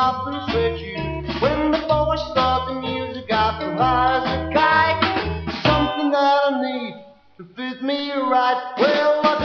I persuade you. When the boys start the music, I feel high as a kite. Something that I need to fit me right. Well, I